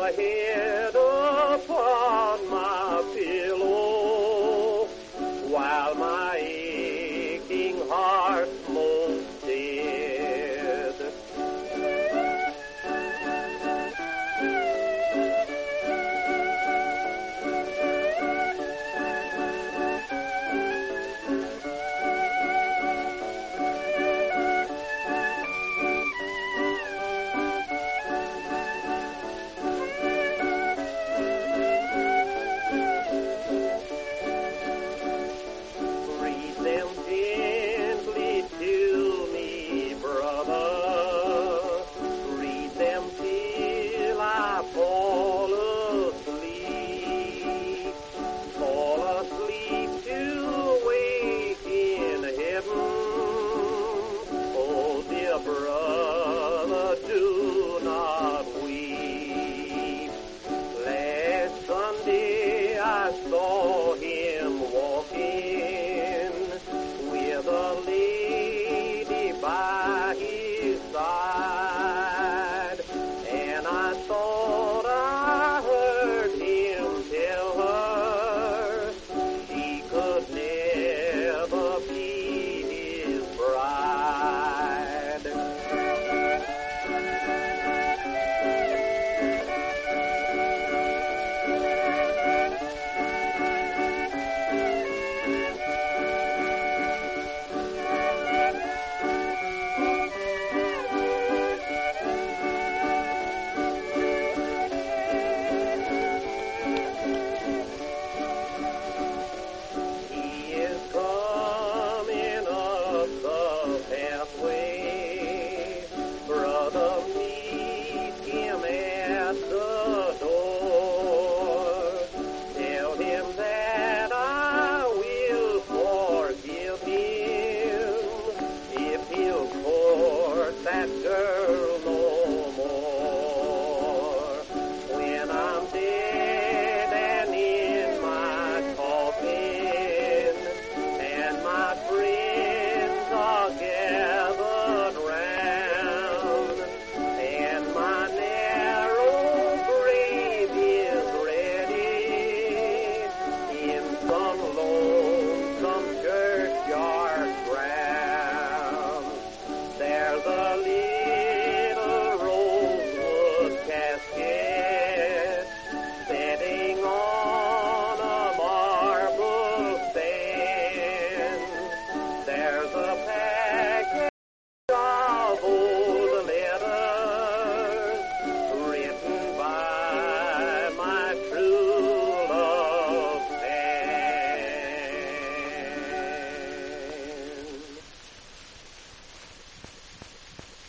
my head upon my pillow, while my aching heart smote dead. Breathe them gently to me, brother. Read them till I fall asleep. Fall asleep to wake in heaven. Oh, dear brother, do not weep. Last Sunday I saw him walking with a lady by his side, and I thought I heard him tell her she could never be his bride.